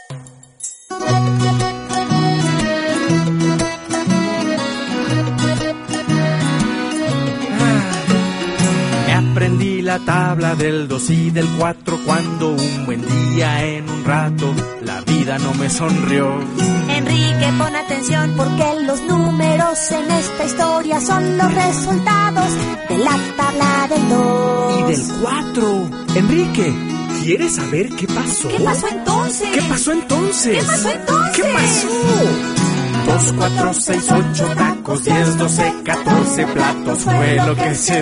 Aprendí la tabla del 2 y del 4 cuando un buen día en un rato la vida no me sonrió. Enrique, pon atención porque los números en esta historia son los resultados de la tabla del 2 y del 4. Enrique, ¿quieres saber qué pasó? ¿Qué pasó entonces? ¿Qué pasó entonces? ¿Qué pasó entonces? ¿Qué pasó? 2, 4, 6, 8 tacos, 10, 12, 14 platos fue lo que se